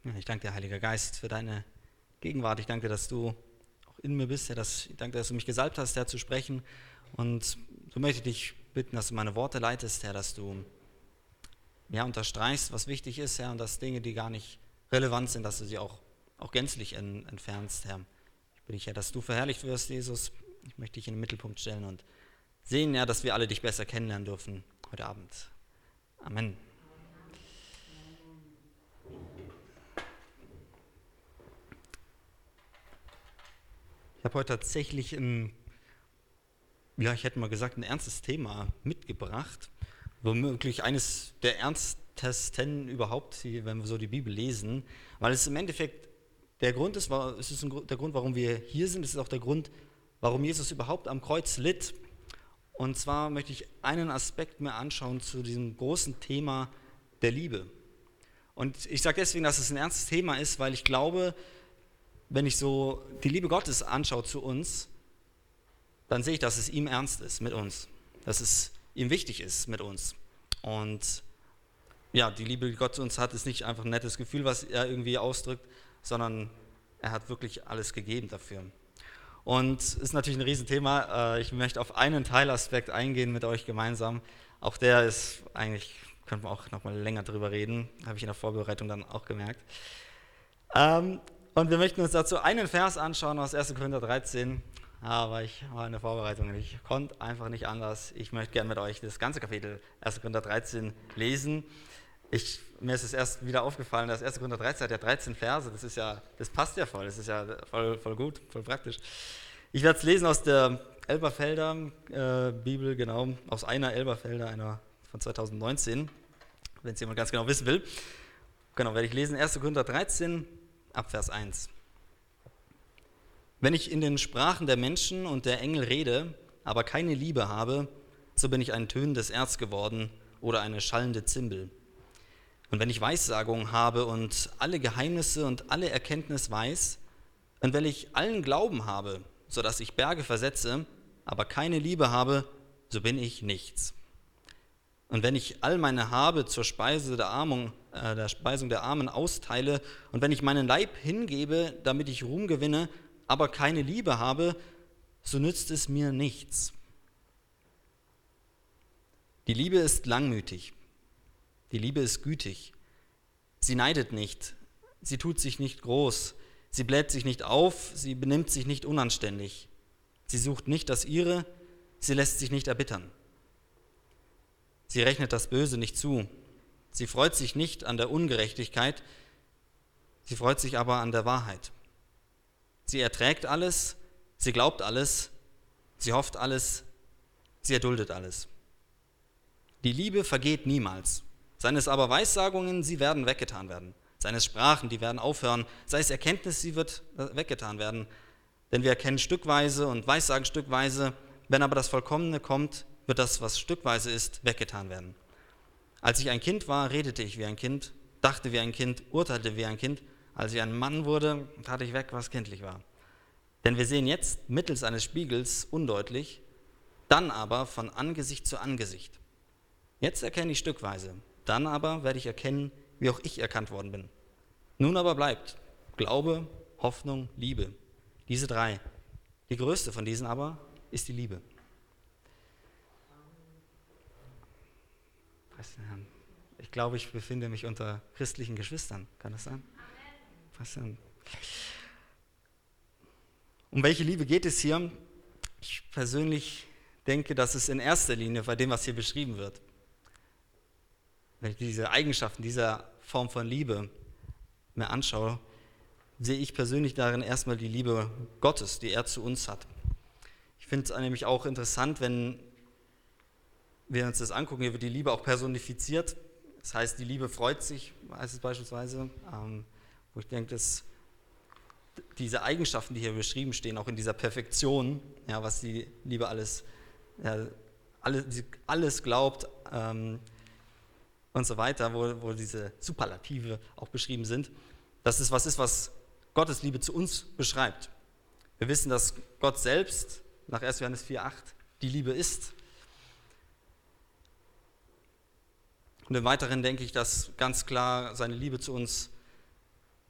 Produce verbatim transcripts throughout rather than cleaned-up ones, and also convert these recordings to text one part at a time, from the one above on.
Ja, ich danke dir, Heiliger Geist, für deine Gegenwart. Ich danke dir, dass du auch in mir bist. Herr, dass, ich danke dir, dass du mich gesalbt hast, Herr, zu sprechen. Und so möchte ich dich bitten, dass du meine Worte leitest, Herr, dass du ja, unterstreichst, was wichtig ist, Herr, und dass Dinge, die gar nicht relevant sind, dass du sie auch, auch gänzlich en, entfernst, Herr. Ich bitte dich, Herr, dass du verherrlicht wirst, Jesus. Ich möchte dich in den Mittelpunkt stellen und sehen, Herr, dass wir alle dich besser kennenlernen dürfen heute Abend. Amen. Ich habe heute tatsächlich ein, ja, ich hätte mal gesagt, ein ernstes Thema mitgebracht. Womöglich eines der ernstesten überhaupt, wenn wir so die Bibel lesen, weil es im Endeffekt der Grund ist, es ist der Grund, warum wir hier sind, es ist auch der Grund, warum Jesus überhaupt am Kreuz litt. Und zwar möchte ich einen Aspekt mir anschauen zu diesem großen Thema der Liebe. Und ich sage deswegen, dass es ein ernstes Thema ist, weil ich glaube, wenn ich so die Liebe Gottes anschaue zu uns, dann sehe ich, dass es ihm ernst ist mit uns, dass es ihm wichtig ist mit uns. Und ja, die Liebe, die Gott zu uns hat, ist nicht einfach ein nettes Gefühl, was er irgendwie ausdrückt, sondern er hat wirklich alles gegeben dafür. Und es ist natürlich ein Riesenthema. Ich möchte auf einen Teilaspekt eingehen mit euch gemeinsam. Auch der ist eigentlich, könnten wir auch noch mal länger drüber reden, habe ich in der Vorbereitung dann auch gemerkt. Ähm, Und wir möchten uns dazu einen Vers anschauen aus erster Korinther dreizehn, aber ich war in der Vorbereitung und ich konnte einfach nicht anders. Ich möchte gerne mit euch das ganze Kapitel erster Korinther dreizehn lesen. Ich, mir ist es erst wieder aufgefallen, dass erster Korinther dreizehn hat ja dreizehn Verse, das ist ja, das passt ja voll, das ist ja voll, voll gut, voll praktisch. Ich werde es lesen aus der Elberfelder äh, Bibel, genau, aus einer Elberfelder, einer von zweitausendneunzehn, wenn es jemand ganz genau wissen will. Genau, werde ich lesen, erster Korinther dreizehn, ab Vers eins. Wenn ich in den Sprachen der Menschen und der Engel rede, aber keine Liebe habe, so bin ich ein tönendes Erz geworden oder eine schallende Zimbel. Und wenn ich Weissagung habe und alle Geheimnisse und alle Erkenntnis weiß, und wenn ich allen Glauben habe, sodass ich Berge versetze, aber keine Liebe habe, so bin ich nichts. Und wenn ich all meine Habe zur Speise der, Armung, äh, der Speisung der Armen austeile und wenn ich meinen Leib hingebe, damit ich Ruhm gewinne, aber keine Liebe habe, so nützt es mir nichts. Die Liebe ist langmütig, die Liebe ist gütig, sie neidet nicht, sie tut sich nicht groß, sie bläht sich nicht auf, sie benimmt sich nicht unanständig, sie sucht nicht das Ihre, sie lässt sich nicht erbittern. Sie rechnet das Böse nicht zu. Sie freut sich nicht an der Ungerechtigkeit, sie freut sich aber an der Wahrheit. Sie erträgt alles, sie glaubt alles, sie hofft alles, sie erduldet alles. Die Liebe vergeht niemals. Seien es aber Weissagungen, sie werden weggetan werden. Seien es Sprachen, die werden aufhören. Sei es Erkenntnis, sie wird weggetan werden. Denn wir erkennen stückweise und weissagen stückweise. Wenn aber das Vollkommene kommt, wird das, was stückweise ist, weggetan werden. Als ich ein Kind war, redete ich wie ein Kind, dachte wie ein Kind, urteilte wie ein Kind. Als ich ein Mann wurde, tat ich weg, was kindlich war. Denn wir sehen jetzt mittels eines Spiegels undeutlich, dann aber von Angesicht zu Angesicht. Jetzt erkenne ich stückweise, dann aber werde ich erkennen, wie auch ich erkannt worden bin. Nun aber bleibt Glaube, Hoffnung, Liebe. Diese drei. Die größte von diesen aber ist die Liebe. Ich glaube, ich befinde mich unter christlichen Geschwistern. Kann das sein? Amen. Um welche Liebe geht es hier? Ich persönlich denke, dass es in erster Linie bei dem, was hier beschrieben wird, wenn ich diese Eigenschaften dieser Form von Liebe mir anschaue, sehe ich persönlich darin erstmal die Liebe Gottes, die er zu uns hat. Ich finde es nämlich auch interessant, wenn wir uns das angucken, hier wird die Liebe auch personifiziert. Das heißt, die Liebe freut sich, heißt es beispielsweise, ähm, wo ich denke, dass diese Eigenschaften, die hier beschrieben stehen, auch in dieser Perfektion, ja, was die Liebe alles, ja, alles, alles glaubt ähm, und so weiter, wo, wo diese Superlative auch beschrieben sind, dass es was ist, was Gottes Liebe zu uns beschreibt. Wir wissen, dass Gott selbst, nach erster Johannes vier acht, die Liebe ist. Und im Weiteren denke ich, dass ganz klar seine Liebe zu uns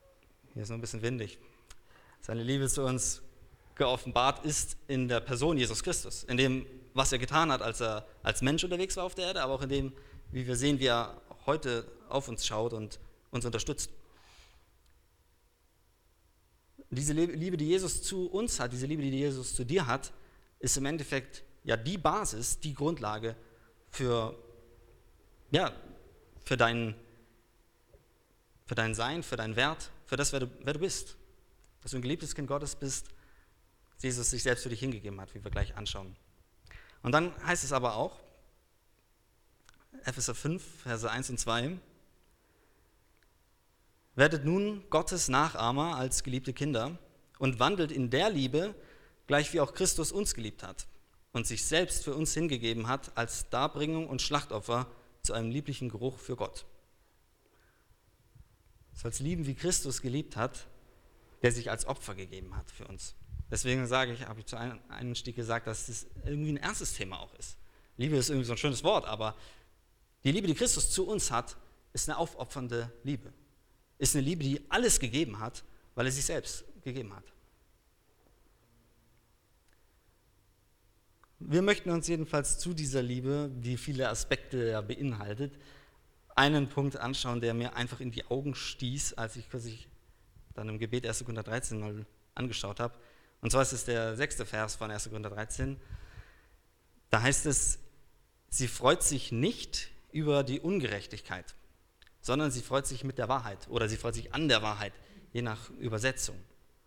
hier ist noch ein bisschen windig. Seine Liebe zu uns geoffenbart ist in der Person Jesus Christus, in dem, was er getan hat, als er als Mensch unterwegs war auf der Erde, aber auch in dem, wie wir sehen, wie er heute auf uns schaut und uns unterstützt. Diese Liebe, die Jesus zu uns hat, diese Liebe, die Jesus zu dir hat, ist im Endeffekt ja die Basis, die Grundlage für, ja, für, dein, für dein Sein, für deinen Wert, für das, wer du, wer du bist. Dass du ein geliebtes Kind Gottes bist, dass Jesus sich selbst für dich hingegeben hat, wie wir gleich anschauen. Und dann heißt es aber auch, Epheser fünf, Verse eins und zwei, werdet nun Gottes Nachahmer als geliebte Kinder und wandelt in der Liebe, gleich wie auch Christus uns geliebt hat und sich selbst für uns hingegeben hat als Darbringung und Schlachtopfer zu einem lieblichen Geruch für Gott. Du sollst lieben, wie Christus geliebt hat, der sich als Opfer gegeben hat für uns. Deswegen sage ich, habe ich zu einem Einstieg gesagt, dass das irgendwie ein ernstes Thema auch ist. Liebe ist irgendwie so ein schönes Wort, aber die Liebe, die Christus zu uns hat, ist eine aufopfernde Liebe. Ist eine Liebe, die alles gegeben hat, weil er sich selbst gegeben hat. Wir möchten uns jedenfalls zu dieser Liebe, die viele Aspekte ja beinhaltet, einen Punkt anschauen, der mir einfach in die Augen stieß, als ich kürzlich dann im Gebet erster Korinther dreizehn mal angeschaut habe. Und zwar ist es der sechste Vers von erster Korinther dreizehn. Da heißt es, sie freut sich nicht über die Ungerechtigkeit, sondern sie freut sich mit der Wahrheit oder sie freut sich an der Wahrheit, je nach Übersetzung.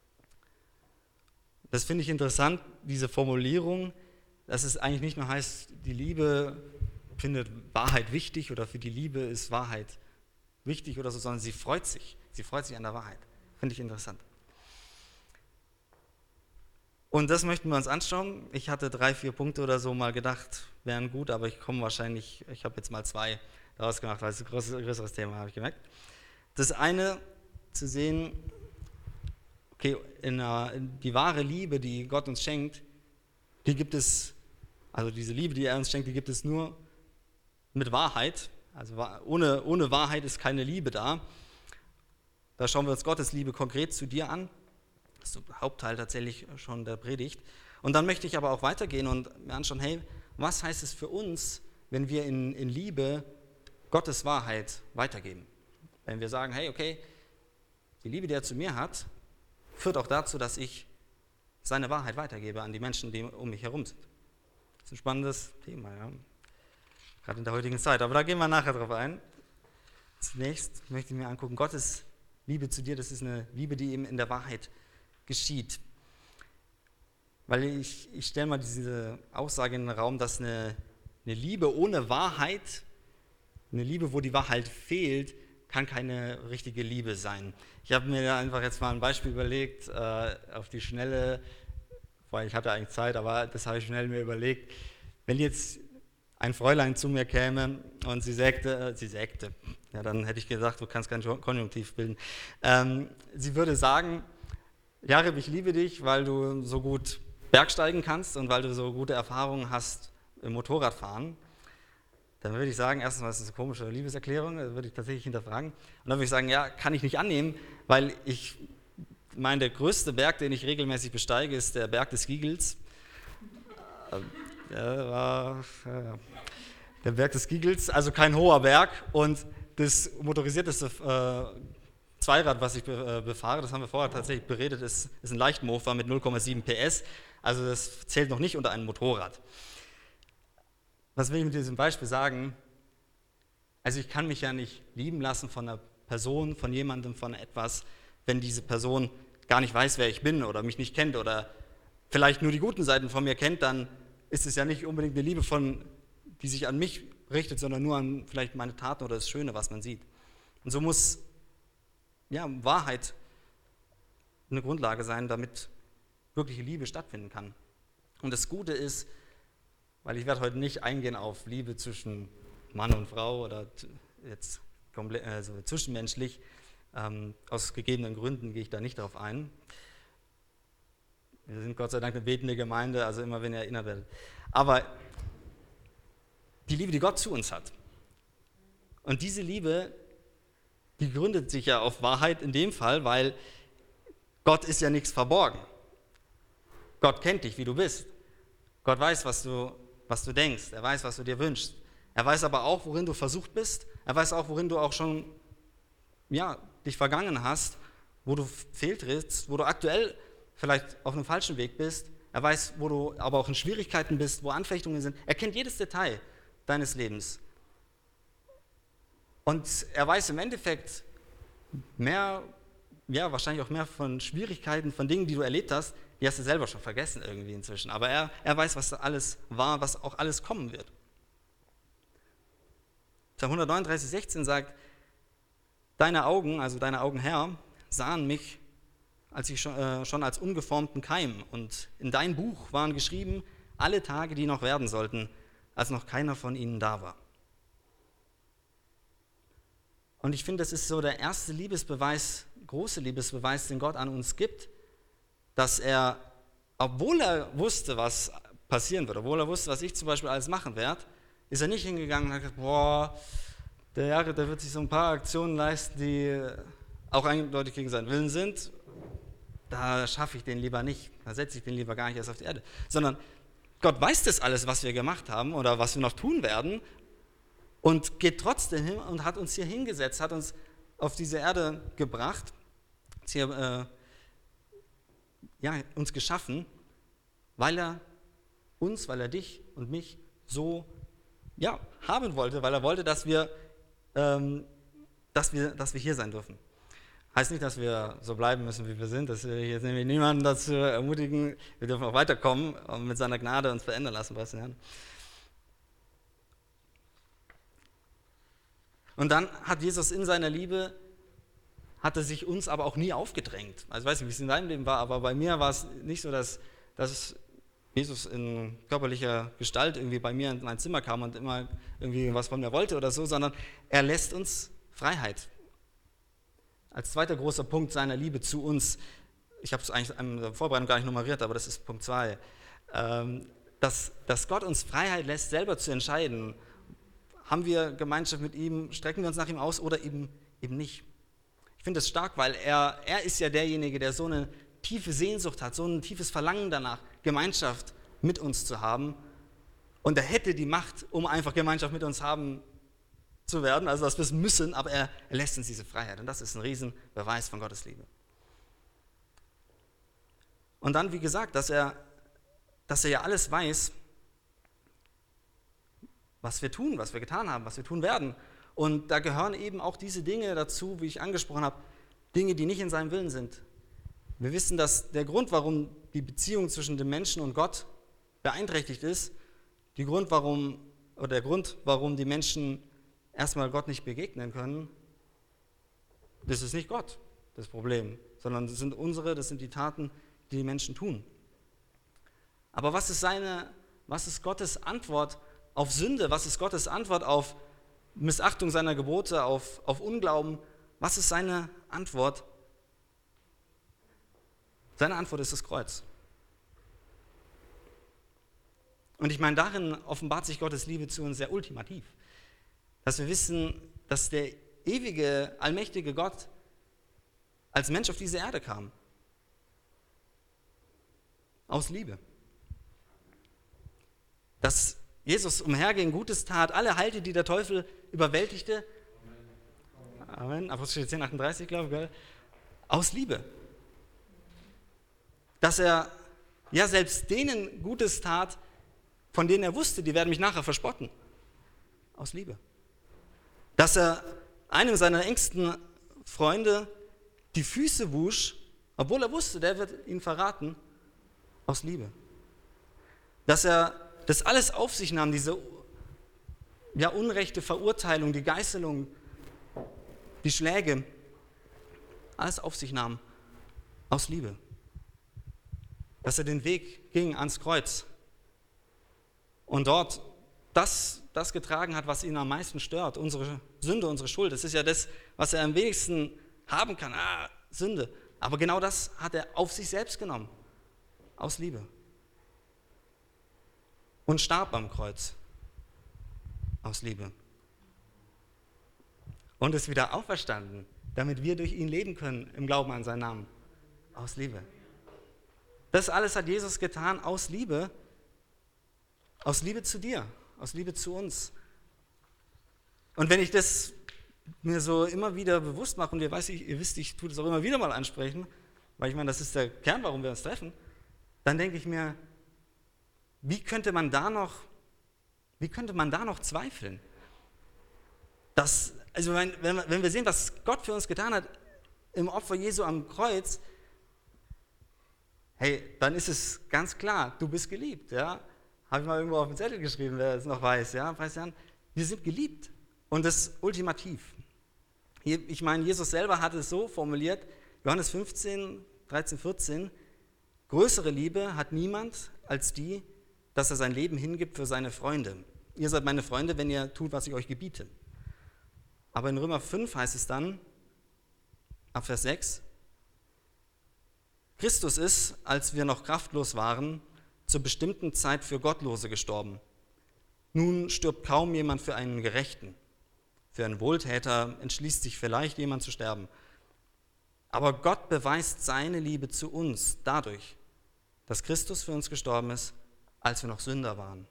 Das finde ich interessant, diese Formulierung, dass es eigentlich nicht nur heißt, die Liebe findet Wahrheit wichtig oder für die Liebe ist Wahrheit wichtig oder so, sondern sie freut sich. Sie freut sich an der Wahrheit. Finde ich interessant. Und das möchten wir uns anschauen. Ich hatte drei, vier Punkte oder so mal gedacht, wären gut, aber ich komme wahrscheinlich, ich habe jetzt mal zwei daraus gemacht, weil es ein größeres, größeres Thema, habe ich gemerkt. Das eine, zu sehen, okay, in der, in die wahre Liebe, die Gott uns schenkt, die gibt es, also diese Liebe, die er uns schenkt, die gibt es nur mit Wahrheit. Also ohne, ohne Wahrheit ist keine Liebe da. Da schauen wir uns Gottes Liebe konkret zu dir an. Das ist der Hauptteil tatsächlich schon der Predigt. Und dann möchte ich aber auch weitergehen und mir anschauen, hey, was heißt es für uns, wenn wir in, in Liebe Gottes Wahrheit weitergeben? Wenn wir sagen, hey, okay, die Liebe, die er zu mir hat, führt auch dazu, dass ich seine Wahrheit weitergebe an die Menschen, die um mich herum sind. Das ist ein spannendes Thema, ja. Gerade in der heutigen Zeit. Aber da gehen wir nachher drauf ein. Zunächst möchte ich mir angucken, Gottes Liebe zu dir, das ist eine Liebe, die eben in der Wahrheit geschieht. Weil ich, ich stelle mal diese Aussage in den Raum, dass eine, eine Liebe ohne Wahrheit, eine Liebe, wo die Wahrheit fehlt, kann keine richtige Liebe sein. Ich habe mir einfach jetzt mal ein Beispiel überlegt, äh, auf die Schnelle, weil ich hatte eigentlich Zeit, aber das habe ich schnell mir überlegt. Wenn jetzt ein Fräulein zu mir käme und sie sägte, äh, sie sägte, ja, dann hätte ich gesagt, du kannst kein Konjunktiv bilden. Ähm, sie würde sagen, Jareb, ich liebe dich, weil du so gut Bergsteigen kannst und weil du so gute Erfahrungen hast im Motorradfahren. Dann würde ich sagen, erstens mal ist das eine komische Liebeserklärung, das würde ich tatsächlich hinterfragen. Und dann würde ich sagen, ja, kann ich nicht annehmen, weil ich meine, der größte Berg, den ich regelmäßig besteige, ist der Berg des Giegels. Der war ja, der Berg des Giegels, also kein hoher Berg. Und das motorisierteste äh, Zweirad, was ich be, äh, befahre, das haben wir vorher tatsächlich beredet, ist, ist ein Leichtmofa mit null Komma sieben P S. Also das zählt noch nicht unter einem Motorrad. Was will ich mit diesem Beispiel sagen? Also ich kann mich ja nicht lieben lassen von einer Person, von jemandem, von etwas, wenn diese Person gar nicht weiß, wer ich bin oder mich nicht kennt oder vielleicht nur die guten Seiten von mir kennt, dann ist es ja nicht unbedingt eine Liebe, von, die sich an mich richtet, sondern nur an vielleicht meine Taten oder das Schöne, was man sieht. Und so muss ja, Wahrheit eine Grundlage sein, damit wirkliche Liebe stattfinden kann. Und das Gute ist, weil ich werde heute nicht eingehen auf Liebe zwischen Mann und Frau oder jetzt komplett, also zwischenmenschlich, ähm, aus gegebenen Gründen gehe ich da nicht drauf ein. Wir sind Gott sei Dank eine betende Gemeinde, also immer wenn ihr erinnert werdet. Aber die Liebe, die Gott zu uns hat. Und diese Liebe, die gründet sich ja auf Wahrheit in dem Fall, weil Gott ist ja nichts verborgen. Gott kennt dich, wie du bist. Gott weiß, was du, was du denkst. Er weiß, was du dir wünschst. Er weiß aber auch, worin du versucht bist. Er weiß auch, worin du auch schon ja, dich vergangen hast, wo du fehltrittst, wo du aktuell vielleicht auf einem falschen Weg bist. Er weiß, wo du aber auch in Schwierigkeiten bist, wo Anfechtungen sind. Er kennt jedes Detail deines Lebens. Und er weiß im Endeffekt mehr, ja, wahrscheinlich auch mehr von Schwierigkeiten, von Dingen, die du erlebt hast, die hast du selber schon vergessen irgendwie inzwischen. Aber er, er weiß, was alles war, was auch alles kommen wird. Psalm hundertneununddreißig, sechzehn sagt, deine Augen, also deine Augen, Herr, sahen mich als ich schon, äh, schon als ungeformten Keim. Und in dein Buch waren geschrieben alle Tage, die noch werden sollten, als noch keiner von ihnen da war. Und ich finde, das ist so der erste Liebesbeweis, große Liebesbeweis, den Gott an uns gibt, dass er, obwohl er wusste, was passieren wird, obwohl er wusste, was ich zum Beispiel alles machen werde, ist er nicht hingegangen und hat gesagt, boah, der Jared, der wird sich so ein paar Aktionen leisten, die auch eindeutig gegen seinen Willen sind, da schaffe ich den lieber nicht, da setze ich den lieber gar nicht erst auf die Erde. Sondern Gott weiß das alles, was wir gemacht haben oder was wir noch tun werden und geht trotzdem hin und hat uns hier hingesetzt, hat uns auf diese Erde gebracht, hier, äh, ja, uns geschaffen, weil er uns, weil er dich und mich so ja, haben wollte, weil er wollte, dass wir, ähm, dass wir, dass wir hier sein dürfen. Heißt nicht, dass wir so bleiben müssen, wie wir sind, dass wir jetzt nämlich niemanden dazu ermutigen, wir dürfen auch weiterkommen und mit seiner Gnade uns verändern lassen, weißt du, ja. Und dann hat Jesus in seiner Liebe, hat er sich uns aber auch nie aufgedrängt. Also ich weiß nicht, wie es in deinem Leben war, aber bei mir war es nicht so, dass, dass Jesus in körperlicher Gestalt irgendwie bei mir in mein Zimmer kam und immer irgendwie was von mir wollte oder so, sondern er lässt uns Freiheit. Als zweiter großer Punkt seiner Liebe zu uns, ich habe es eigentlich in der Vorbereitung gar nicht nummeriert, aber das ist Punkt zwei, ähm, dass, dass Gott uns Freiheit lässt, selber zu entscheiden, haben wir Gemeinschaft mit ihm, strecken wir uns nach ihm aus oder eben, eben nicht. Ich finde das stark, weil er, er ist ja derjenige, der so eine tiefe Sehnsucht hat, so ein tiefes Verlangen danach, Gemeinschaft mit uns zu haben. Und er hätte die Macht, um einfach Gemeinschaft mit uns haben zu werden, also dass wir es müssen, aber er, er lässt uns diese Freiheit. Und das ist ein Riesenbeweis von Gottes Liebe. Und dann, wie gesagt, dass er, dass er ja alles weiß, was wir tun, was wir getan haben, was wir tun werden. Und da gehören eben auch diese Dinge dazu, wie ich angesprochen habe, Dinge, die nicht in seinem Willen sind. Wir wissen, dass der Grund, warum die Beziehung zwischen dem Menschen und Gott beeinträchtigt ist, die Grund, warum, oder der Grund, warum die Menschen erstmal Gott nicht begegnen können, das ist nicht Gott, das Problem, sondern das sind unsere, das sind die Taten, die die Menschen tun. Aber was ist seine, was ist Gottes Antwort auf Sünde? Was ist Gottes Antwort auf Missachtung seiner Gebote, auf, auf Unglauben? Was ist seine Antwort? Seine Antwort ist das Kreuz. Und ich meine, darin offenbart sich Gottes Liebe zu uns sehr ultimativ. Dass wir wissen, dass der ewige, allmächtige Gott als Mensch auf diese Erde kam. Aus Liebe. Dass Jesus umherging, Gutes tat, alle heilte, die der Teufel überwältigte. Amen. Apostel zehn, achtunddreißig, glaube ich, gell? Aus Liebe. Dass er ja selbst denen Gutes tat, von denen er wusste, die werden mich nachher verspotten. Aus Liebe. Dass er einem seiner engsten Freunde die Füße wusch, obwohl er wusste, der wird ihn verraten, aus Liebe. Dass er das alles auf sich nahm, diese ja, unrechte Verurteilung, die Geißelung, die Schläge, alles auf sich nahm, aus Liebe. Dass er den Weg ging ans Kreuz und dort das, das getragen hat, was ihn am meisten stört, unsere Sünde, unsere Schuld. Das ist ja das, was er am wenigsten haben kann, ah, Sünde. Aber genau das hat er auf sich selbst genommen, aus Liebe. Und starb am Kreuz, aus Liebe. und ist wieder auferstanden, damit wir durch ihn leben können im Glauben an seinen Namen. Aus Liebe. Das alles hat Jesus getan aus Liebe, aus Liebe zu dir, aus Liebe zu uns. Und wenn ich das mir so immer wieder bewusst mache, und ihr, weiß, ihr wisst, ich tue das auch immer wieder mal ansprechen, weil ich meine, das ist der Kern, warum wir uns treffen, dann denke ich mir, wie könnte man da noch, wie könnte man da noch zweifeln? Das, also wenn, wenn wir sehen, was Gott für uns getan hat im Opfer Jesu am Kreuz, hey, dann ist es ganz klar, du bist geliebt. Ja? Habe ich mal irgendwo auf den Zettel geschrieben, wer es noch weiß. Ja? Wir sind geliebt und das ultimativ. Ich meine, Jesus selber hat es so formuliert, Johannes fünfzehn, dreizehn, vierzehn, größere Liebe hat niemand als die, dass er sein Leben hingibt für seine Freunde. Ihr seid meine Freunde, wenn ihr tut, was ich euch gebiete. Aber in Römer fünf heißt es dann, ab Vers sechs, Christus ist, als wir noch kraftlos waren, zur bestimmten Zeit für Gottlose gestorben. Nun stirbt kaum jemand für einen Gerechten. Für einen Wohltäter entschließt sich vielleicht jemand zu sterben. Aber Gott beweist seine Liebe zu uns dadurch, dass Christus für uns gestorben ist, als wir noch Sünder waren.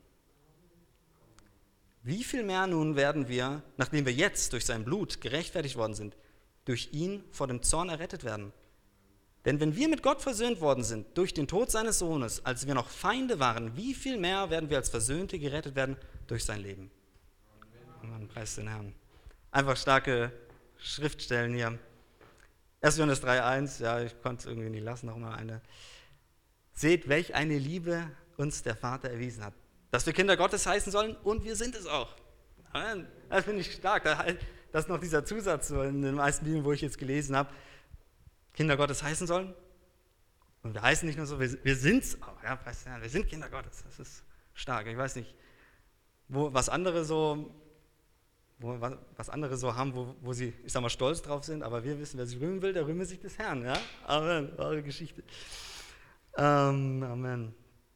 Wie viel mehr nun werden wir, nachdem wir jetzt durch sein Blut gerechtfertigt worden sind, durch ihn vor dem Zorn errettet werden? Denn wenn wir mit Gott versöhnt worden sind durch den Tod seines Sohnes, als wir noch Feinde waren, wie viel mehr werden wir als Versöhnte gerettet werden durch sein Leben? Amen. Preis den Herrn. Einfach starke Schriftstellen hier. erster Johannes drei eins, ja, ich konnte es irgendwie nicht lassen, noch mal eine. Seht, welch eine Liebe uns der Vater erwiesen hat, dass wir Kinder Gottes heißen sollen, und wir sind es auch. Amen. Das finde ich stark. Das ist noch dieser Zusatz so in den meisten Bibeln, wo ich jetzt gelesen habe, Kinder Gottes heißen sollen. Und wir heißen nicht nur so, wir, wir sind es auch. Ja, wir sind Kinder Gottes. Das ist stark. Ich weiß nicht, wo, was andere so, wo, was andere so haben, wo, wo sie, ich sag mal, stolz drauf sind, aber wir wissen, wer sich rühmen will, der rühme sich des Herrn. Ja? Amen. Eure Geschichte. Ähm, Amen.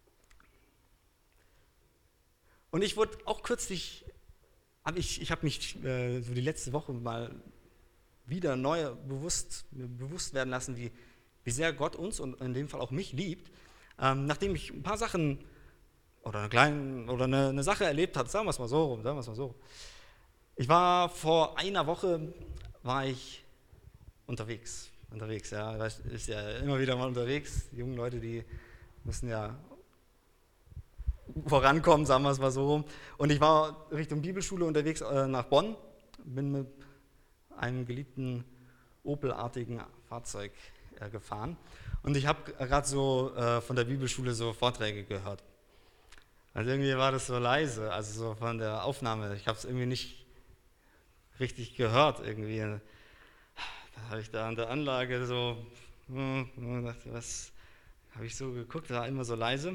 Und ich wurde auch kürzlich, hab ich, ich habe mich äh, so die letzte Woche mal wieder neu bewusst, bewusst werden lassen, wie, wie sehr Gott uns und in dem Fall auch mich liebt. Ähm, nachdem ich ein paar Sachen oder eine kleine oder eine, eine Sache erlebt habe, sagen wir es mal so rum, sagen wir es mal so. Ich war vor einer Woche war ich unterwegs, unterwegs, ja, ist ja immer wieder mal unterwegs. Die jungen Leute, die müssen ja vorankommen, sagen wir es mal so rum. Und ich war Richtung Bibelschule unterwegs äh, nach Bonn, bin mit einem geliebten Opel-artigen Fahrzeug äh, gefahren. Und ich habe gerade so äh, von der Bibelschule so Vorträge gehört. Also irgendwie war das so leise, also so von der Aufnahme. Ich habe es irgendwie nicht richtig gehört irgendwie. Da habe ich da an der Anlage so, hm, dachte, was habe ich so geguckt, da war immer so leise.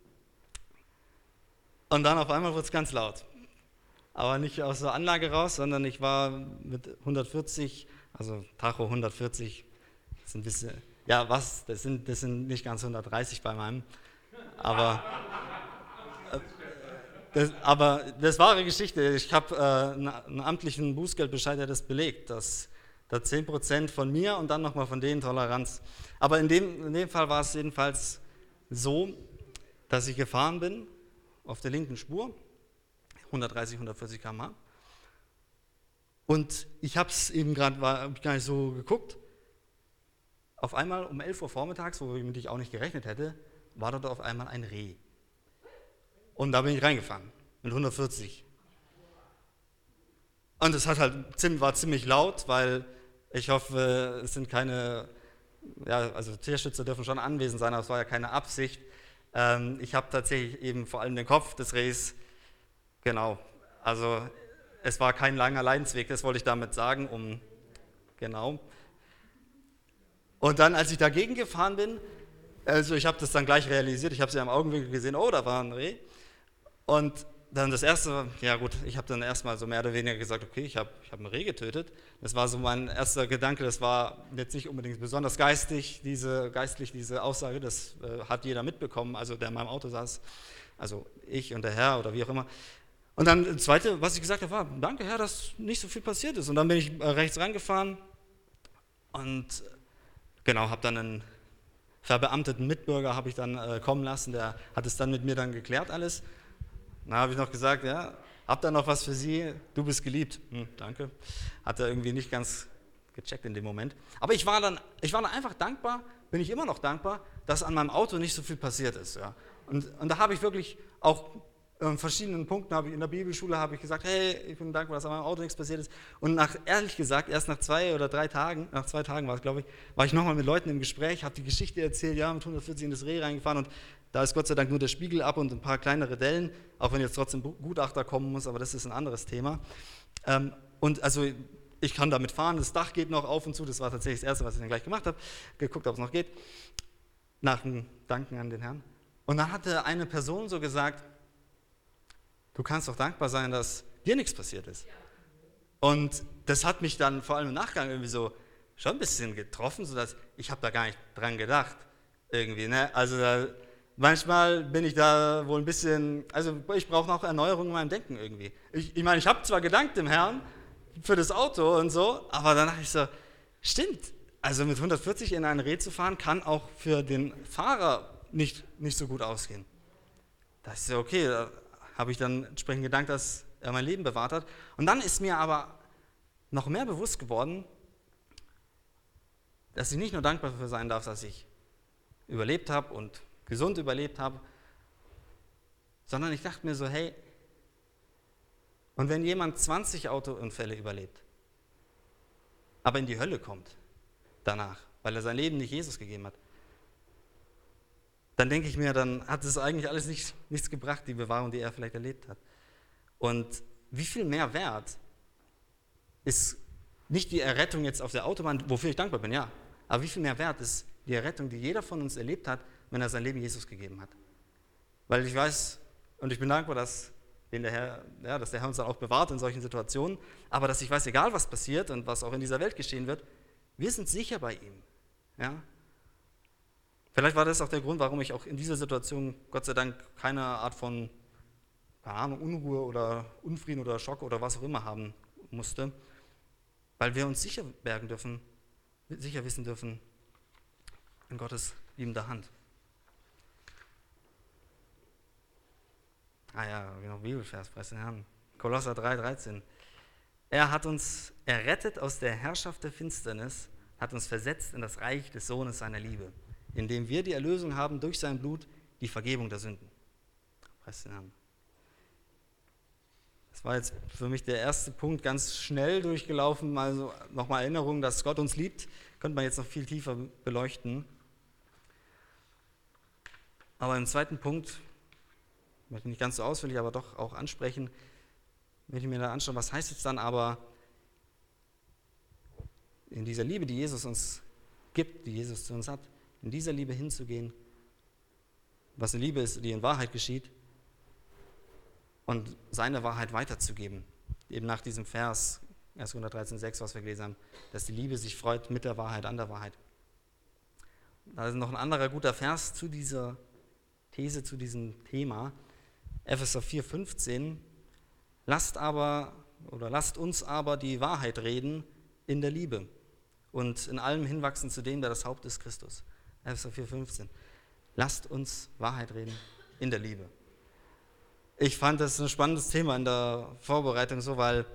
Und dann auf einmal wurde es ganz laut. Aber nicht aus der Anlage raus, sondern ich war mit hundertvierzig, also Tacho hundertvierzig, das sind ein bisschen, ja was, das sind, das sind nicht ganz hundertdreißig bei meinem, aber, äh, das, aber das war eine Geschichte. Ich habe äh, einen amtlichen Bußgeldbescheid, der das belegt, dass da zehn Prozent von mir und dann nochmal von denen Toleranz. Aber in dem, in dem Fall war es jedenfalls so, dass ich gefahren bin, auf der linken Spur, hundertdreißig, hundertvierzig Kilometer pro Stunde. Und ich habe es eben gerade, war gar nicht so geguckt. Auf einmal um elf Uhr vormittags, womit ich auch nicht gerechnet hätte, war dort auf einmal ein Reh. Und da bin ich reingefahren mit hundertvierzig. Und es hat halt, war ziemlich laut, weil ich hoffe, es sind keine, ja, also Tierschützer dürfen schon anwesend sein, aber es war ja keine Absicht. Ich habe tatsächlich eben vor allem den Kopf des Rehs, genau, also es war kein langer Leidensweg, das wollte ich damit sagen, um, genau. Und dann, als ich dagegen gefahren bin, also ich habe das dann gleich realisiert, ich habe sie am Augenwinkel gesehen, oh, da war ein Reh. Und dann das erste, ja gut, ich habe dann erstmal so mehr oder weniger gesagt, okay, ich habe ich hab ein Reh getötet. Das war so mein erster Gedanke, das war jetzt nicht unbedingt besonders geistig, diese, geistlich diese Aussage, das äh, hat jeder mitbekommen, also der in meinem Auto saß, also ich und der Herr oder wie auch immer. Und dann das Zweite, was ich gesagt habe, war, danke Herr, dass nicht so viel passiert ist. Und dann bin ich rechts rangefahren und genau, habe dann einen verbeamteten Mitbürger habe ich dann äh, kommen lassen, der hat es dann mit mir dann geklärt alles. Dann habe ich noch gesagt, ja, hab da noch was für Sie, du bist geliebt. Hm, danke. Hat er irgendwie nicht ganz gecheckt in dem Moment. Aber ich war dann, ich war dann einfach dankbar, bin ich immer noch dankbar, dass an meinem Auto nicht so viel passiert ist. Ja. Und, und da habe ich wirklich auch in verschiedenen Punkten, habe ich, in der Bibelschule habe ich gesagt, hey, ich bin dankbar, dass an meinem Auto nichts passiert ist. Und nach, ehrlich gesagt, erst nach zwei oder drei Tagen, nach zwei Tagen war es, glaube ich, war ich nochmal mit Leuten im Gespräch, habe die Geschichte erzählt, ja, mit hundertvierzig in das Reh reingefahren und da ist Gott sei Dank nur der Spiegel ab und ein paar kleinere Dellen, auch wenn jetzt trotzdem Gutachter kommen muss, aber das ist ein anderes Thema. Ähm, und also ich kann damit fahren, das Dach geht noch auf und zu, das war tatsächlich das Erste, was ich dann gleich gemacht habe, geguckt, ob es noch geht, nach dem Danken an den Herrn. Und dann hatte eine Person so gesagt, du kannst doch dankbar sein, dass dir nichts passiert ist. Und das hat mich dann vor allem im Nachgang irgendwie so schon ein bisschen getroffen, sodass ich habe da gar nicht dran gedacht. Irgendwie, ne? Also da, manchmal bin ich da wohl ein bisschen, also ich brauche noch Erneuerung in meinem Denken irgendwie. Ich, ich meine, ich habe zwar gedankt dem Herrn für das Auto und so, aber dann dachte ich so, stimmt, also mit hundertvierzig in ein Reh zu fahren, kann auch für den Fahrer nicht, nicht so gut ausgehen. Das ist ja okay, da habe ich dann entsprechend gedankt, dass er mein Leben bewahrt hat. Und dann ist mir aber noch mehr bewusst geworden, dass ich nicht nur dankbar dafür sein darf, dass ich überlebt habe und gesund überlebt habe, sondern ich dachte mir so, hey, und wenn jemand zwanzig Autounfälle überlebt, aber in die Hölle kommt danach, weil er sein Leben nicht Jesus gegeben hat, dann denke ich mir, dann hat es eigentlich alles nicht, nichts gebracht, die Bewahrung, die er vielleicht erlebt hat. Und wie viel mehr wert ist nicht die Errettung jetzt auf der Autobahn, wofür ich dankbar bin, ja, aber wie viel mehr wert ist die Errettung, die jeder von uns erlebt hat, wenn er sein Leben Jesus gegeben hat. Weil ich weiß und ich bin dankbar, dass, den der Herr, ja, dass der Herr uns dann auch bewahrt in solchen Situationen, aber dass ich weiß, egal was passiert und was auch in dieser Welt geschehen wird, wir sind sicher bei ihm. Ja? Vielleicht war das auch der Grund, warum ich auch in dieser Situation, Gott sei Dank, keine Art von, keine Ahnung, Unruhe oder Unfrieden oder Schock oder was auch immer haben musste, weil wir uns sicher bergen dürfen, sicher wissen dürfen, in Gottes liebender Hand. Ah ja, genau, Bibelvers, preis den Herrn. Kolosser drei, dreizehn. Er hat uns errettet aus der Herrschaft der Finsternis, hat uns versetzt in das Reich des Sohnes seiner Liebe, indem wir die Erlösung haben durch sein Blut, die Vergebung der Sünden. Preis den Herrn. Das war jetzt für mich der erste Punkt, ganz schnell durchgelaufen, also nochmal Erinnerung, dass Gott uns liebt, könnte man jetzt noch viel tiefer beleuchten. Aber im zweiten Punkt, ich möchte nicht ganz so ausführlich, aber doch auch ansprechen, möchte ich mir da anschauen, was heißt jetzt dann aber in dieser Liebe, die Jesus uns gibt, die Jesus zu uns hat, in dieser Liebe hinzugehen, was eine Liebe ist, die in Wahrheit geschieht, und seine Wahrheit weiterzugeben. Eben nach diesem Vers, erster Korinther dreizehn, sechs, was wir gelesen haben, dass die Liebe sich freut mit der Wahrheit, an der Wahrheit. Da ist noch ein anderer guter Vers zu dieser These, zu diesem Thema, Epheser vier, fünfzehn. Lasst aber, oder lasst uns aber die Wahrheit reden in der Liebe und in allem hinwachsen zu dem, der das Haupt ist, Christus. Epheser vier, fünfzehn. Lasst uns Wahrheit reden in der Liebe. Ich fand das ein spannendes Thema in der Vorbereitung so, weil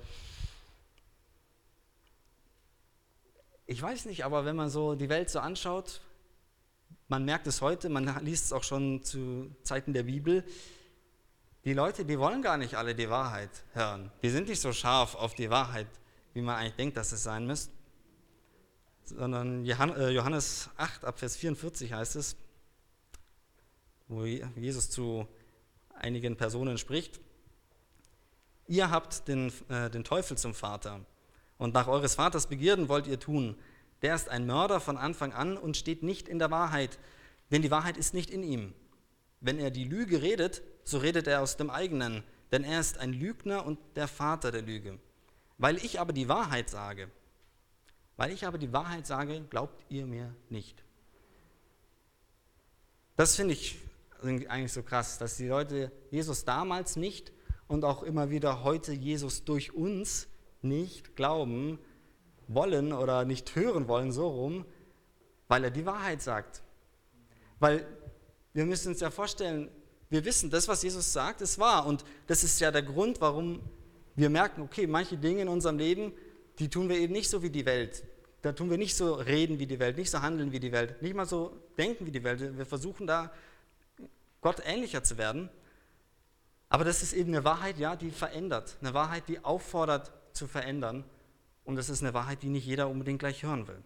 ich weiß nicht, aber wenn man so die Welt so anschaut, man merkt es heute, man liest es auch schon zu Zeiten der Bibel, die Leute, die wollen gar nicht alle die Wahrheit hören. Die sind nicht so scharf auf die Wahrheit, wie man eigentlich denkt, dass es sein müsste. Sondern Johannes acht, ab Vers vierundvierzig heißt es, wo Jesus zu einigen Personen spricht: Ihr habt den, äh, den Teufel zum Vater und nach eures Vaters Begierden wollt ihr tun. Der ist ein Mörder von Anfang an und steht nicht in der Wahrheit, denn die Wahrheit ist nicht in ihm. Wenn er die Lüge redet, so redet er aus dem eigenen, denn er ist ein Lügner und der Vater der Lüge. Weil ich aber die Wahrheit sage, weil ich aber die Wahrheit sage, glaubt ihr mir nicht. Das finde ich eigentlich so krass, dass die Leute Jesus damals nicht und auch immer wieder heute Jesus durch uns nicht glauben wollen oder nicht hören wollen, so rum, weil er die Wahrheit sagt. Weil wir müssen uns ja vorstellen, wir wissen, das, was Jesus sagt, ist wahr. Und das ist ja der Grund, warum wir merken, okay, manche Dinge in unserem Leben, die tun wir eben nicht so wie die Welt. Da tun wir nicht so reden wie die Welt, nicht so handeln wie die Welt, nicht mal so denken wie die Welt. Wir versuchen da, Gott ähnlicher zu werden. Aber das ist eben eine Wahrheit, ja, die verändert. Eine Wahrheit, die auffordert zu verändern. Und das ist eine Wahrheit, die nicht jeder unbedingt gleich hören will.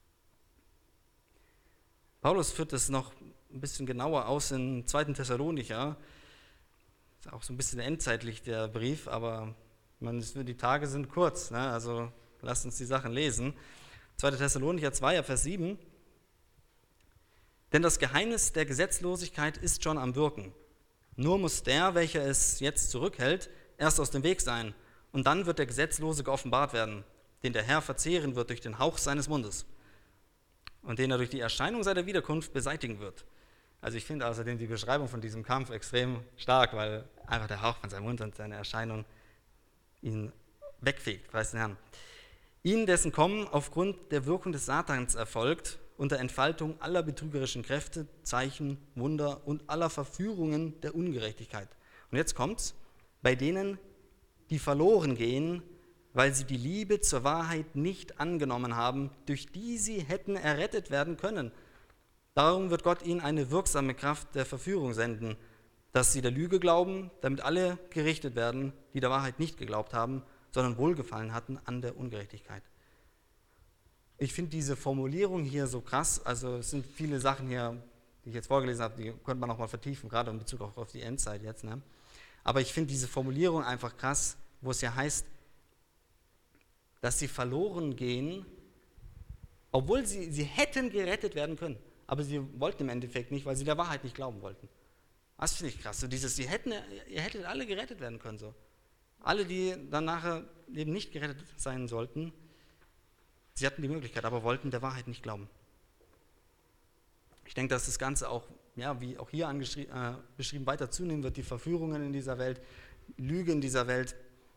Paulus führt das noch ein bisschen genauer aus in zweiten Thessalonicher. Ist auch so ein bisschen endzeitlich der Brief, aber man, die Tage sind kurz, ne? Also lasst uns die Sachen lesen. zweiter Thessalonicher zwei, Vers sieben. Denn das Geheimnis der Gesetzlosigkeit ist schon am Wirken. Nur muss der, welcher es jetzt zurückhält, erst aus dem Weg sein. Und dann wird der Gesetzlose geoffenbart werden, den der Herr verzehren wird durch den Hauch seines Mundes. Und den er durch die Erscheinung seiner Wiederkunft beseitigen wird. Also ich finde außerdem die Beschreibung von diesem Kampf extrem stark, weil einfach der Hauch von seinem Mund und seine Erscheinung ihn wegfegt, preis den Herrn. Ihnen, dessen Kommen aufgrund der Wirkung des Satans erfolgt, unter Entfaltung aller betrügerischen Kräfte, Zeichen, Wunder und aller Verführungen der Ungerechtigkeit. Und jetzt kommt's, bei denen, die verloren gehen, weil sie die Liebe zur Wahrheit nicht angenommen haben, durch die sie hätten errettet werden können. Darum wird Gott ihnen eine wirksame Kraft der Verführung senden, dass sie der Lüge glauben, damit alle gerichtet werden, die der Wahrheit nicht geglaubt haben, sondern Wohlgefallen hatten an der Ungerechtigkeit. Ich finde diese Formulierung hier so krass, also es sind viele Sachen hier, die ich jetzt vorgelesen habe, die könnte man noch mal vertiefen, gerade in Bezug auch auf die Endzeit jetzt. Ne? Aber ich finde diese Formulierung einfach krass, wo es ja heißt, dass sie verloren gehen, obwohl sie, sie hätten gerettet werden können. Aber sie wollten im Endeffekt nicht, weil sie der Wahrheit nicht glauben wollten. Das finde ich krass. So dieses, sie hätten, ihr hättet alle gerettet werden können. So. Alle, die dann nachher eben nicht gerettet sein sollten, sie hatten die Möglichkeit, aber wollten der Wahrheit nicht glauben. Ich denke, dass das Ganze auch, ja, wie auch hier äh, beschrieben, weiter zunehmen wird, die Verführungen in dieser Welt, Lüge in dieser Welt.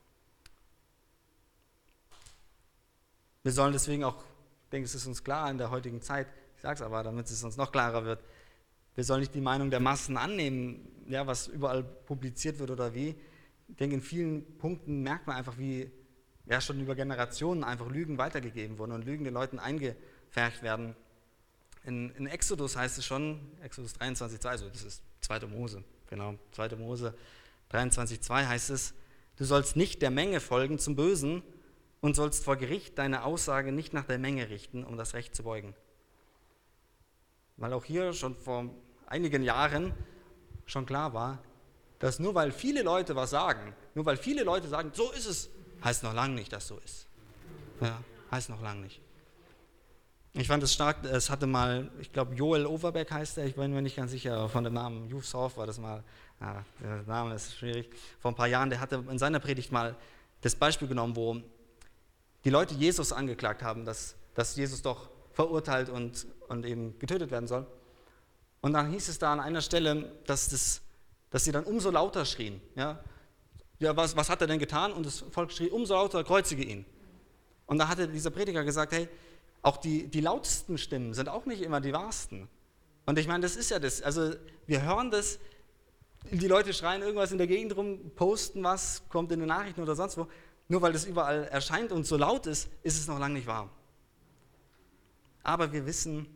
Wir sollen deswegen auch, ich denke, es ist uns klar in der heutigen Zeit, ich sage es aber, damit es uns noch klarer wird, wir sollen nicht die Meinung der Massen annehmen, ja, was überall publiziert wird oder wie. Ich denke, in vielen Punkten merkt man einfach, wie ja, schon über Generationen einfach Lügen weitergegeben wurden und Lügen den Leuten eingefärbt werden. In, in Exodus heißt es schon, Exodus dreiundzwanzig zwei, also das ist zweite Mose, genau, zweite Mose dreiundzwanzig zwei heißt es, du sollst nicht der Menge folgen zum Bösen und sollst vor Gericht deine Aussage nicht nach der Menge richten, um das Recht zu beugen. Weil auch hier schon vor einigen Jahren schon klar war, dass nur weil viele Leute was sagen, nur weil viele Leute sagen, so ist es, heißt noch lange nicht, dass so ist. Ja, heißt noch lange nicht. Ich fand es stark, es hatte mal, ich glaube Joel Overbeck heißt er, ich bin mir nicht ganz sicher, von dem Namen Youth Soft war das mal, ja, der Name ist schwierig, vor ein paar Jahren, der hatte in seiner Predigt mal das Beispiel genommen, wo die Leute Jesus angeklagt haben, dass, dass Jesus doch verurteilt und, und eben getötet werden soll. Und dann hieß es da an einer Stelle, dass, das, dass sie dann umso lauter schrien. Ja, ja was, was hat er denn getan? Und das Volk schrie umso lauter, kreuzige ihn. Und da hatte dieser Prediger gesagt, hey, auch die, die lautesten Stimmen sind auch nicht immer die wahrsten. Und ich meine, das ist ja das, also wir hören das, die Leute schreien irgendwas in der Gegend rum, posten was, kommt in den Nachrichten oder sonst wo. Nur weil das überall erscheint und so laut ist, ist es noch lange nicht wahr. Aber wir wissen,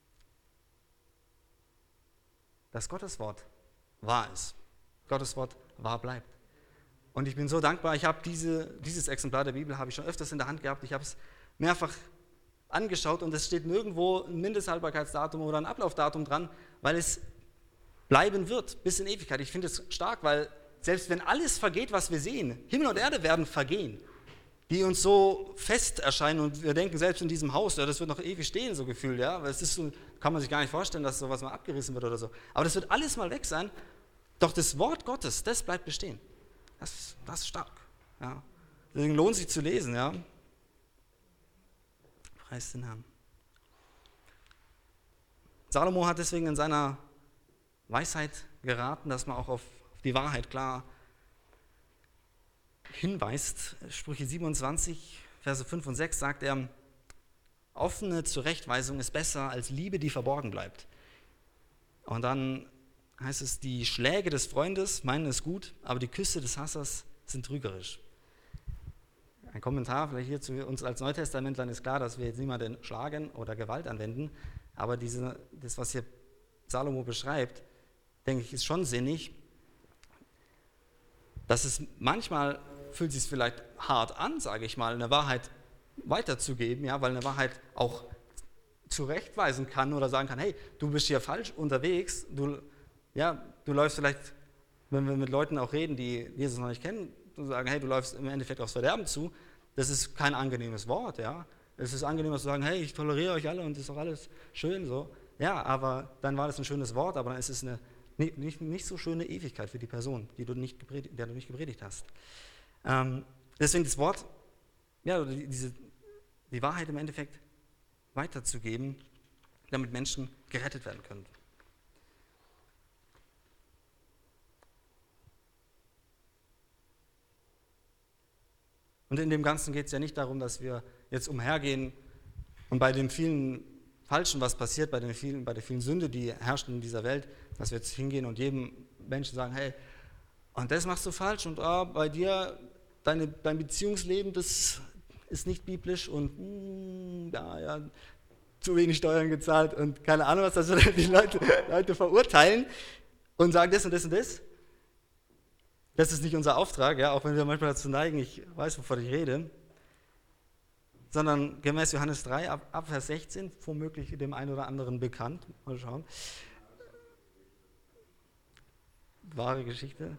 dass Gottes Wort wahr ist. Gottes Wort wahr bleibt. Und ich bin so dankbar, ich habe diese, dieses Exemplar der Bibel habe ich schon öfters in der Hand gehabt, ich habe es mehrfach angeschaut und es steht nirgendwo ein Mindesthaltbarkeitsdatum oder ein Ablaufdatum dran, weil es bleiben wird bis in Ewigkeit. Ich finde es stark, weil selbst wenn alles vergeht, was wir sehen, Himmel und Erde werden vergehen, die uns so fest erscheinen und wir denken selbst in diesem Haus, ja, das wird noch ewig stehen, so gefühlt, ja, weil es ist so, kann man sich gar nicht vorstellen, dass sowas mal abgerissen wird oder so. Aber das wird alles mal weg sein, doch das Wort Gottes, das bleibt bestehen. Das, das ist stark. Ja. Deswegen lohnt es sich zu lesen, ja. Preis den Herrn. Salomo hat deswegen in seiner Weisheit geraten, dass man auch auf die Wahrheit klar hinweist, Sprüche siebenundzwanzig, Verse fünf und sechs, sagt er, offene Zurechtweisung ist besser als Liebe, die verborgen bleibt. Und dann heißt es, die Schläge des Freundes meinen es gut, aber die Küsse des Hassers sind trügerisch. Ein Kommentar vielleicht hier zu uns als Neutestamentlern ist klar, dass wir jetzt niemanden schlagen oder Gewalt anwenden, aber diese, das, was hier Salomo beschreibt, denke ich, ist schon sinnig, dass es manchmal fühlt sich vielleicht hart an, sage ich mal, eine Wahrheit weiterzugeben, ja, weil eine Wahrheit auch zurechtweisen kann oder sagen kann, hey, du bist hier falsch unterwegs, du, ja, du läufst vielleicht, wenn wir mit Leuten auch reden, die Jesus noch nicht kennen, und sagen, hey, du läufst im Endeffekt aufs Verderben zu, das ist kein angenehmes Wort, ja. Es ist angenehm zu sagen, hey, ich toleriere euch alle und es ist auch alles schön, so. Ja, aber dann war das ein schönes Wort, aber dann ist es eine nicht, nicht, nicht so schöne Ewigkeit für die Person, die du nicht gepredigt, der du nicht gepredigt hast. Ähm, deswegen das Wort, ja, die, diese, die Wahrheit im Endeffekt weiterzugeben, damit Menschen gerettet werden können. Und in dem Ganzen geht es ja nicht darum, dass wir jetzt umhergehen und bei dem vielen Falschen, was passiert, bei, den vielen, bei der vielen Sünde, die herrscht in dieser Welt, dass wir jetzt hingehen und jedem Menschen sagen, hey, und das machst du falsch und oh, bei dir, deine, dein Beziehungsleben, das ist nicht biblisch und mm, ja, ja, zu wenig Steuern gezahlt und keine Ahnung was, dass wir die Leute, Leute verurteilen und sagen das und das und das. Das ist nicht unser Auftrag, ja, auch wenn wir manchmal dazu neigen, ich weiß, wovon ich rede, sondern gemäß Johannes drei, ab, ab Vers sechzehn, womöglich dem einen oder anderen bekannt, mal schauen. Wahre Geschichte.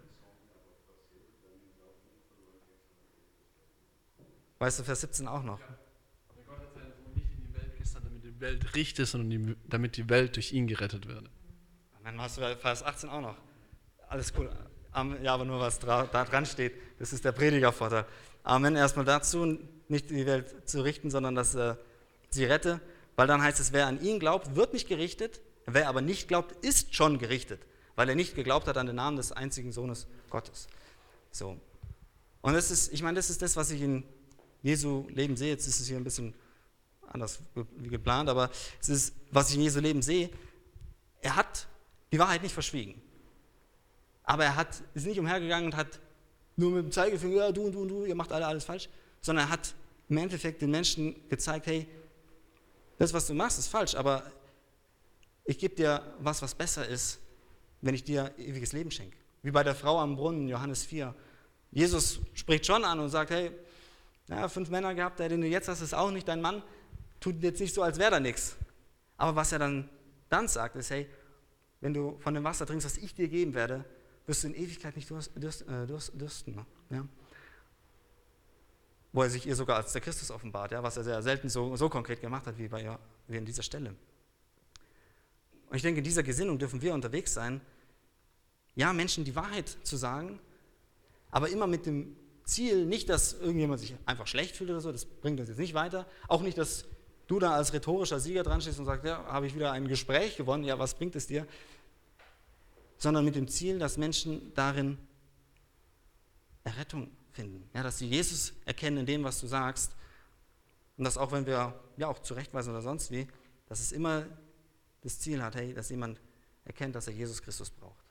Weißt du, Vers siebzehn auch noch? Aber Gott hat seinen Sohn nicht in die Welt gesandt, damit die Welt richte, sondern die, damit die Welt durch ihn gerettet werde. Dann hast du Vers achtzehn auch noch. Alles cool. Ja, aber nur was da, da dran steht, das ist der Predigervorteil. Amen. Erstmal dazu, nicht die Welt zu richten, sondern dass er sie rette, weil dann heißt es, wer an ihn glaubt, wird nicht gerichtet, wer aber nicht glaubt, ist schon gerichtet, weil er nicht geglaubt hat an den Namen des einzigen Sohnes Gottes. So. Und das ist, ich meine, das ist das, was ich in Jesu Leben sehe. Jetzt ist es hier ein bisschen anders wie geplant, aber es ist, was ich in Jesu Leben sehe. Er hat die Wahrheit nicht verschwiegen. Aber er hat, ist nicht umhergegangen und hat nur mit dem Zeigefinger, ja, du und du und du, ihr macht alle alles falsch, sondern er hat im Endeffekt den Menschen gezeigt, hey, das, was du machst, ist falsch, aber ich gebe dir was, was besser ist, wenn ich dir ewiges Leben schenke. Wie bei der Frau am Brunnen, Johannes vier. Jesus spricht schon an und sagt, hey, ja, fünf Männer gehabt, der, den du jetzt hast, ist auch nicht dein Mann, tut jetzt nicht so, als wäre da nichts. Aber was er dann, dann sagt, ist, hey, wenn du von dem Wasser trinkst, was ich dir geben werde, wirst du in Ewigkeit nicht durst, durst, äh, durst, dürsten. Ja? Wo er sich ihr sogar als der Christus offenbart, ja? Was er sehr selten so, so konkret gemacht hat, wie, bei, wie an dieser Stelle. Und ich denke, in dieser Gesinnung dürfen wir unterwegs sein, ja, Menschen die Wahrheit zu sagen, aber immer mit dem Ziel, nicht, dass irgendjemand sich einfach schlecht fühlt oder so, das bringt uns jetzt nicht weiter, auch nicht, dass du da als rhetorischer Sieger dran stehst und sagst, ja, habe ich wieder ein Gespräch gewonnen, ja, was bringt es dir? Sondern mit dem Ziel, dass Menschen darin Errettung finden. Ja, dass sie Jesus erkennen in dem, was du sagst. Und dass auch wenn wir ja auch zurechtweisen oder sonst wie, dass es immer das Ziel hat, hey, dass jemand erkennt, dass er Jesus Christus braucht.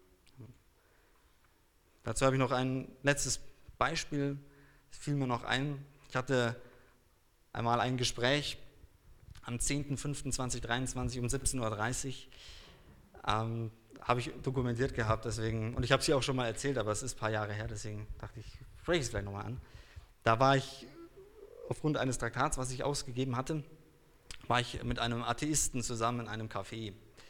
Dazu habe ich noch ein letztes Beispiel, das fiel mir noch ein. Ich hatte einmal ein Gespräch am zehnten fünften zweitausenddreiundzwanzig um siebzehn Uhr dreißig. Ähm, habe ich dokumentiert gehabt, deswegen, und ich habe es hier auch schon mal erzählt, aber es ist ein paar Jahre her, deswegen dachte ich, spreche ich es gleich nochmal an. Da war ich, aufgrund eines Traktats, was ich ausgegeben hatte, war ich mit einem Atheisten zusammen in einem Café.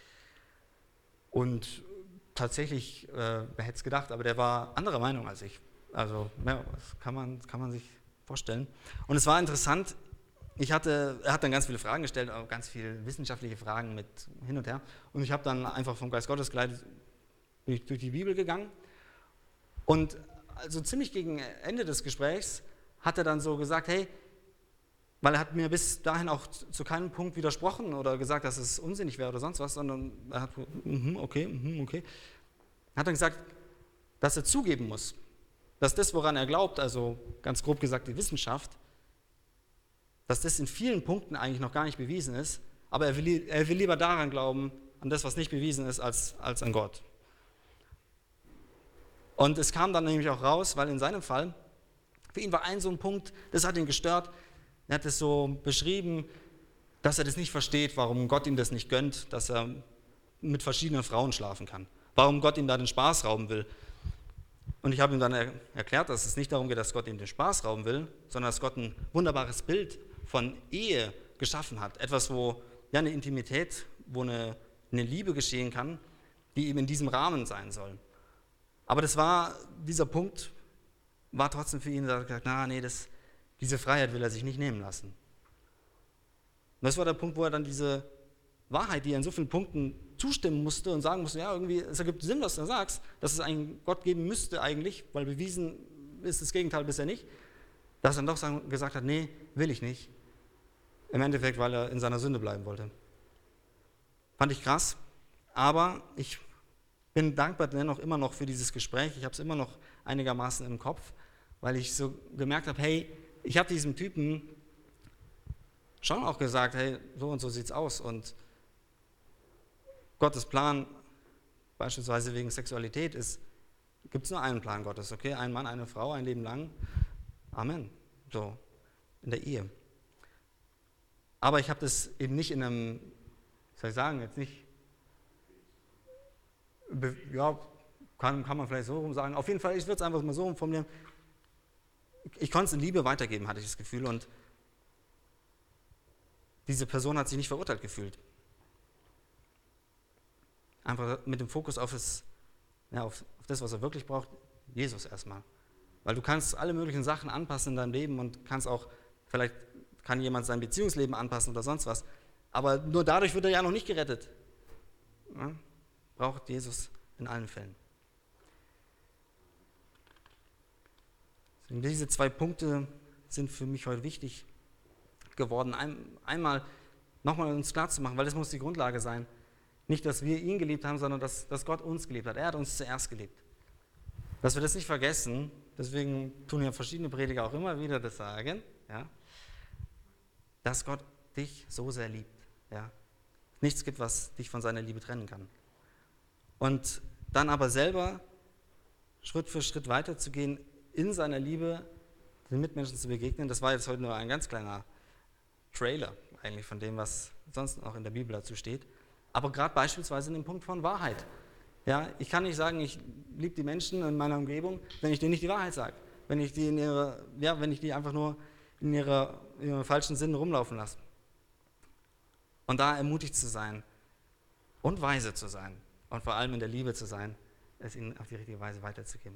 Und tatsächlich, äh, wer hätte es gedacht, aber der war anderer Meinung als ich. Also, ja, das kann man, kann man sich vorstellen. Und es war interessant, ich hatte, er hat dann ganz viele Fragen gestellt, auch ganz viele wissenschaftliche Fragen mit hin und her. Und ich habe dann einfach vom Geist Gottes geleitet, bin ich durch die Bibel gegangen. Und also ziemlich gegen Ende des Gesprächs hat er dann so gesagt, hey, weil er hat mir bis dahin auch zu keinem Punkt widersprochen oder gesagt, dass es unsinnig wäre oder sonst was, sondern er hat, mm, okay, mm, okay. Er hat dann gesagt, dass er zugeben muss, dass das, woran er glaubt, also ganz grob gesagt die Wissenschaft, dass das in vielen Punkten eigentlich noch gar nicht bewiesen ist, aber er will, er will lieber daran glauben, an das, was nicht bewiesen ist, als, als an Gott. Und es kam dann nämlich auch raus, weil in seinem Fall, für ihn war ein so ein Punkt, das hat ihn gestört, er hat es so beschrieben, dass er das nicht versteht, warum Gott ihm das nicht gönnt, dass er mit verschiedenen Frauen schlafen kann, warum Gott ihm da den Spaß rauben will. Und ich habe ihm dann er- erklärt, dass es nicht darum geht, dass Gott ihm den Spaß rauben will, sondern dass Gott ein wunderbares Bild von Ehe geschaffen hat. Etwas, wo ja eine Intimität, wo eine, eine Liebe geschehen kann, die eben in diesem Rahmen sein soll. Aber das war, dieser Punkt war trotzdem für ihn, da hat er gesagt, na, nee, das, diese Freiheit will er sich nicht nehmen lassen. Und das war der Punkt, wo er dann diese Wahrheit, die er in so vielen Punkten zustimmen musste und sagen musste, ja, irgendwie, es ergibt Sinn, was du sagst, dass es einen Gott geben müsste eigentlich, weil bewiesen ist das Gegenteil bisher nicht, dass er dann doch sagen, gesagt hat, nee, will ich nicht. Im Endeffekt, weil er in seiner Sünde bleiben wollte. Fand ich krass, aber ich bin dankbar dennoch immer noch für dieses Gespräch. Ich habe es immer noch einigermaßen im Kopf, weil ich so gemerkt habe, hey, ich habe diesem Typen schon auch gesagt, hey, so und so sieht's aus. Und Gottes Plan, beispielsweise wegen Sexualität, ist, gibt es nur einen Plan Gottes, okay? Ein Mann, eine Frau, ein Leben lang. Amen. So, in der Ehe. Aber ich habe das eben nicht in einem, wie soll ich sagen, jetzt nicht, ja, kann, kann man vielleicht so rum sagen. Auf jeden Fall, ich würde es einfach mal so rum formulieren. Ich konnte es in Liebe weitergeben, hatte ich das Gefühl. Und diese Person hat sich nicht verurteilt gefühlt. Einfach mit dem Fokus auf das, ja, auf, auf das, was er wirklich braucht, Jesus erstmal. Weil du kannst alle möglichen Sachen anpassen in deinem Leben und kannst auch, vielleicht kann jemand sein Beziehungsleben anpassen oder sonst was. Aber nur dadurch wird er ja noch nicht gerettet. Ja? Braucht Jesus in allen Fällen. Diese zwei Punkte sind für mich heute wichtig geworden. Ein, einmal nochmal uns klar zu machen, weil das muss die Grundlage sein. Nicht, dass wir ihn geliebt haben, sondern dass, dass Gott uns geliebt hat. Er hat uns zuerst geliebt. Dass wir das nicht vergessen, deswegen tun ja verschiedene Prediger auch immer wieder das sagen, ja, dass Gott dich so sehr liebt. Ja. Nichts gibt, was dich von seiner Liebe trennen kann. Und dann aber selber Schritt für Schritt weiterzugehen, in seiner Liebe den Mitmenschen zu begegnen, das war jetzt heute nur ein ganz kleiner Trailer eigentlich von dem, was sonst noch in der Bibel dazu steht. Aber gerade beispielsweise in dem Punkt von Wahrheit. Ja, ich kann nicht sagen, ich liebe die Menschen in meiner Umgebung, wenn ich denen nicht die Wahrheit sage. Wenn ich die, in ihre, ja, wenn ich die einfach nur in ihrer, in ihren falschen Sinnen rumlaufen lasse. Und da ermutigt zu sein und weise zu sein und vor allem in der Liebe zu sein, es ihnen auf die richtige Weise weiterzugeben.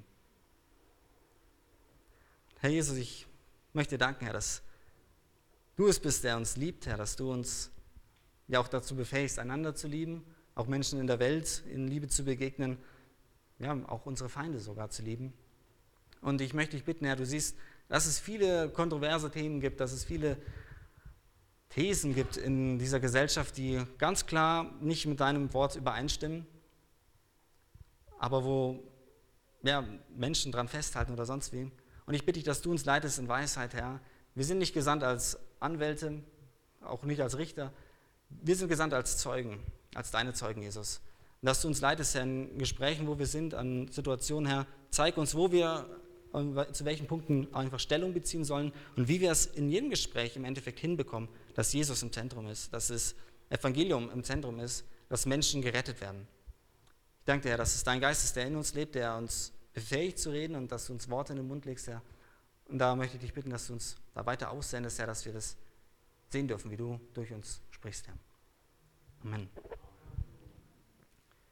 Herr Jesus, ich möchte dir danken, Herr, dass du es bist, der uns liebt, Herr, dass du uns ja auch dazu befähigst, einander zu lieben, auch Menschen in der Welt in Liebe zu begegnen, ja, auch unsere Feinde sogar zu lieben. Und ich möchte dich bitten, Herr, du siehst, dass es viele kontroverse Themen gibt, dass es viele Thesen gibt in dieser Gesellschaft, die ganz klar nicht mit deinem Wort übereinstimmen, aber wo ja, Menschen dran festhalten oder sonst wie. Und ich bitte dich, dass du uns leitest in Weisheit, Herr. Wir sind nicht gesandt als Anwälte, auch nicht als Richter. Wir sind gesandt als Zeugen, als deine Zeugen, Jesus. Und dass du uns leitest, Herr, in Gesprächen, wo wir sind, an Situationen, Herr. Zeig uns, wo wir, zu welchen Punkten einfach Stellung beziehen sollen und wie wir es in jedem Gespräch im Endeffekt hinbekommen, dass Jesus im Zentrum ist, dass das Evangelium im Zentrum ist, dass Menschen gerettet werden. Ich danke dir, Herr, dass es dein Geist ist, der in uns lebt, der uns befähigt zu reden und dass du uns Worte in den Mund legst, Herr. Und da möchte ich dich bitten, dass du uns da weiter aussendest, Herr, dass wir das sehen dürfen, wie du durch uns sprichst, Herr. Amen.